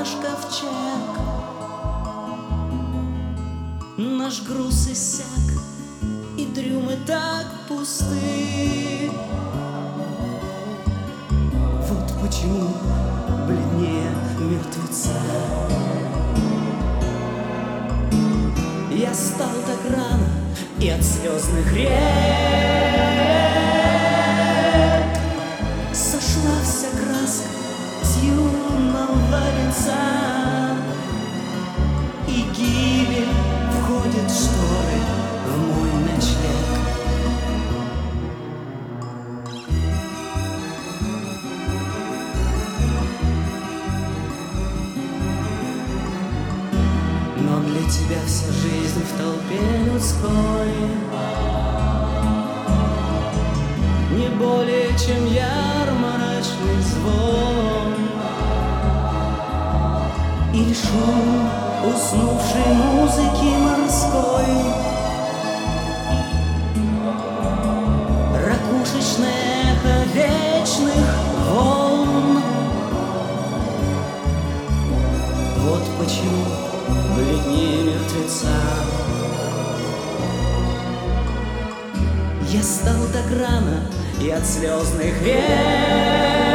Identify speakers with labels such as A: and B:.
A: наш ковчег. Наш груз иссяк, и трюмы так пусты. Вот почему бледнее мертвеца я стал так рано, и от слезных рек сошла вся краска с юного лица, и гибель входит в шторы в мой ночлег. Но для тебя вся жизнь в толпе людской не более, чем ярмарочный звон или шум уснувшей музыки морской, ракушечное эхо вечных волн. Вот почему бледнее мертвеца я стал так рано, и от слезных рек